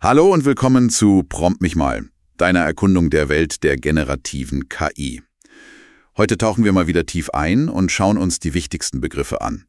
Hallo und willkommen zu Prompt mich mal, deiner Erkundung der Welt der generativen KI. Heute tauchen wir mal wieder tief ein und schauen uns die wichtigsten Begriffe an.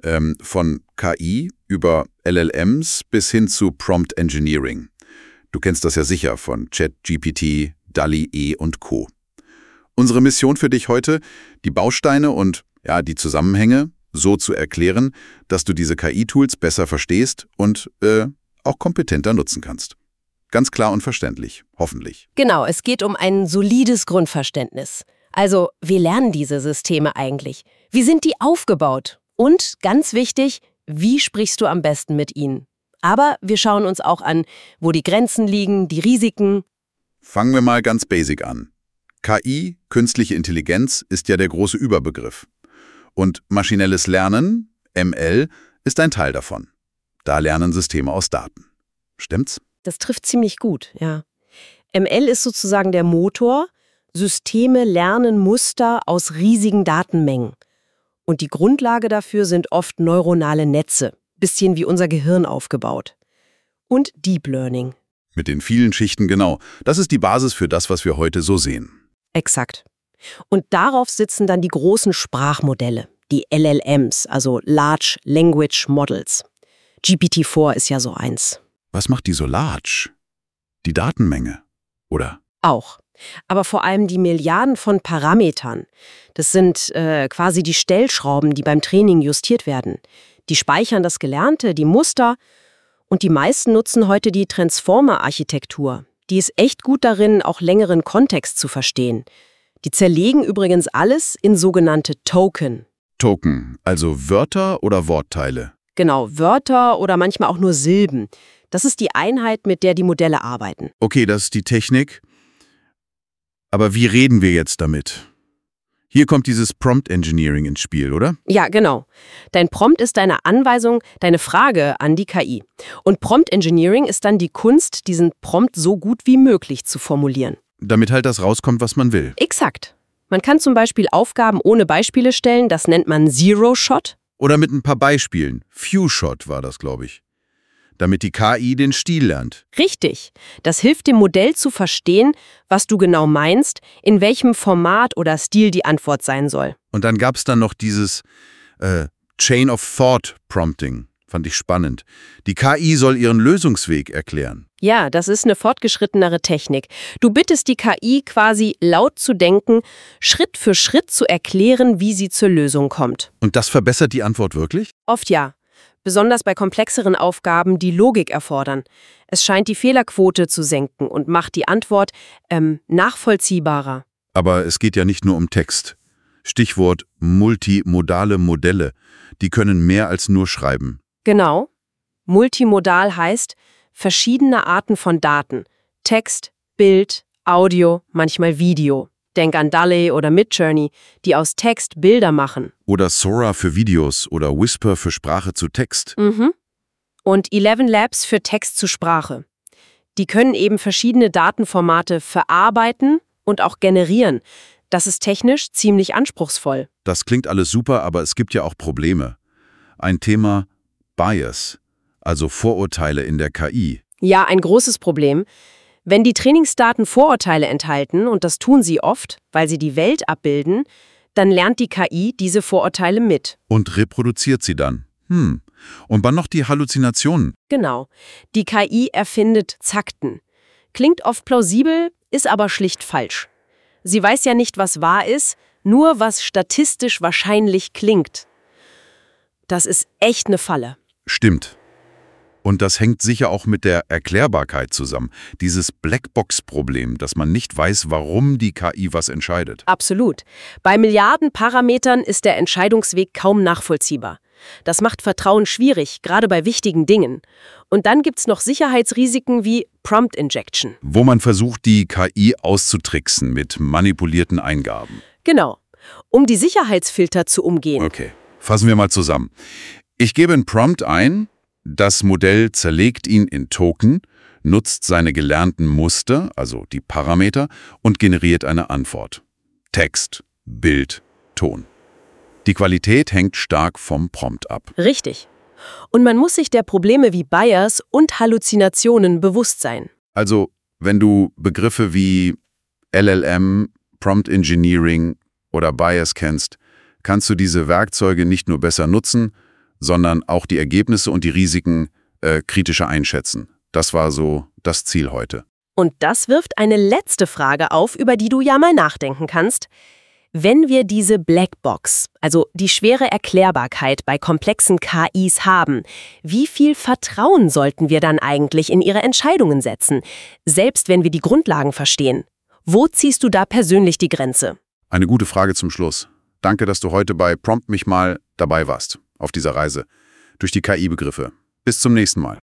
Von KI über LLMs bis hin zu Prompt Engineering. Du kennst das ja sicher von ChatGPT, DALL-E und Co. Unsere Mission für dich heute, die Bausteine und die Zusammenhänge so zu erklären, dass du diese KI-Tools besser verstehst und auch kompetenter nutzen kannst. Ganz klar und verständlich, hoffentlich. Genau, es geht um ein solides Grundverständnis. Also, wie lernen diese Systeme eigentlich? Wie sind die aufgebaut? Und, ganz wichtig, wie sprichst du am besten mit ihnen? Aber wir schauen uns auch an, wo die Grenzen liegen, die Risiken. Fangen wir mal ganz basic an. KI, künstliche Intelligenz, ist ja der große Überbegriff. Und maschinelles Lernen, ML, ist ein Teil davon. Da lernen Systeme aus Daten. Stimmt's? Das trifft ziemlich gut, ja. ML ist sozusagen der Motor. Systeme lernen Muster aus riesigen Datenmengen. Und die Grundlage dafür sind oft neuronale Netze, bisschen wie unser Gehirn aufgebaut. Und Deep Learning. Mit den vielen Schichten, genau. Das ist die Basis für das, was wir heute so sehen. Exakt. Und darauf sitzen dann die großen Sprachmodelle, die LLMs, also Large Language Models. GPT-4 ist ja so eins. Was macht die so large? Die Datenmenge, oder? Auch. Aber vor allem die Milliarden von Parametern. Das sind quasi die Stellschrauben, die beim Training justiert werden. Die speichern das Gelernte, die Muster. Und die meisten nutzen heute die Transformer-Architektur. Die ist echt gut darin, auch längeren Kontext zu verstehen. Die zerlegen übrigens alles in sogenannte Token. Token, also Wörter oder Wortteile? Genau, Wörter oder manchmal auch nur Silben. Das ist die Einheit, mit der die Modelle arbeiten. Okay, das ist die Technik. Aber wie reden wir jetzt damit? Hier kommt dieses Prompt Engineering ins Spiel, oder? Ja, genau. Dein Prompt ist deine Anweisung, deine Frage an die KI. Und Prompt Engineering ist dann die Kunst, diesen Prompt so gut wie möglich zu formulieren. Damit halt das rauskommt, was man will. Exakt. Man kann zum Beispiel Aufgaben ohne Beispiele stellen, das nennt man Zero-Shot. Oder mit ein paar Beispielen. Few-Shot war das, glaube ich. Damit die KI den Stil lernt. Richtig. Das hilft dem Modell zu verstehen, was du genau meinst, in welchem Format oder Stil die Antwort sein soll. Und dann gab es dann noch dieses Chain of Thought Prompting. Fand ich spannend. Die KI soll ihren Lösungsweg erklären. Ja, das ist eine fortgeschrittenere Technik. Du bittest die KI quasi laut zu denken, Schritt für Schritt zu erklären, wie sie zur Lösung kommt. Und das verbessert die Antwort wirklich? Oft ja. Besonders bei komplexeren Aufgaben, die Logik erfordern. Es scheint die Fehlerquote zu senken und macht die Antwort nachvollziehbarer. Aber es geht ja nicht nur um Text. Stichwort multimodale Modelle. Die können mehr als nur schreiben. Genau. Multimodal heißt verschiedene Arten von Daten. Text, Bild, Audio, manchmal Video. Denk an DALL-E oder Midjourney, die aus Text Bilder machen. Oder Sora für Videos oder Whisper für Sprache zu Text. Und 11 Labs für Text zu Sprache. Die können eben verschiedene Datenformate verarbeiten und auch generieren. Das ist technisch ziemlich anspruchsvoll. Das klingt alles super, aber es gibt ja auch Probleme. Ein Thema Bias, also Vorurteile in der KI. Ja, ein großes Problem. Wenn die Trainingsdaten Vorurteile enthalten, und das tun sie oft, weil sie die Welt abbilden, dann lernt die KI diese Vorurteile mit. Und reproduziert sie dann. Und dann noch die Halluzinationen. Genau. Die KI erfindet Zakten. Klingt oft plausibel, ist aber schlicht falsch. Sie weiß ja nicht, was wahr ist, nur was statistisch wahrscheinlich klingt. Das ist echt eine Falle. Stimmt. Und das hängt sicher auch mit der Erklärbarkeit zusammen. Dieses Blackbox-Problem, dass man nicht weiß, warum die KI was entscheidet. Absolut. Bei Milliarden Parametern ist der Entscheidungsweg kaum nachvollziehbar. Das macht Vertrauen schwierig, gerade bei wichtigen Dingen. Und dann gibt's noch Sicherheitsrisiken wie Prompt Injection. Wo man versucht, die KI auszutricksen mit manipulierten Eingaben. Genau. Um die Sicherheitsfilter zu umgehen. Okay, fassen wir mal zusammen. Ich gebe einen Prompt ein. Das Modell zerlegt ihn in Token, nutzt seine gelernten Muster, also die Parameter, und generiert eine Antwort. Text, Bild, Ton. Die Qualität hängt stark vom Prompt ab. Richtig. Und man muss sich der Probleme wie Bias und Halluzinationen bewusst sein. Also, wenn du Begriffe wie LLM, Prompt Engineering oder Bias kennst, kannst du diese Werkzeuge nicht nur besser nutzen, sondern auch die Ergebnisse und die Risiken kritischer einschätzen. Das war so das Ziel heute. Und das wirft eine letzte Frage auf, über die du ja mal nachdenken kannst. Wenn wir diese Blackbox, also die schwere Erklärbarkeit bei komplexen KIs haben, wie viel Vertrauen sollten wir dann eigentlich in ihre Entscheidungen setzen, selbst wenn wir die Grundlagen verstehen? Wo ziehst du da persönlich die Grenze? Eine gute Frage zum Schluss. Danke, dass du heute bei Prompt mich mal dabei warst, auf dieser Reise durch die KI-Begriffe. Bis zum nächsten Mal.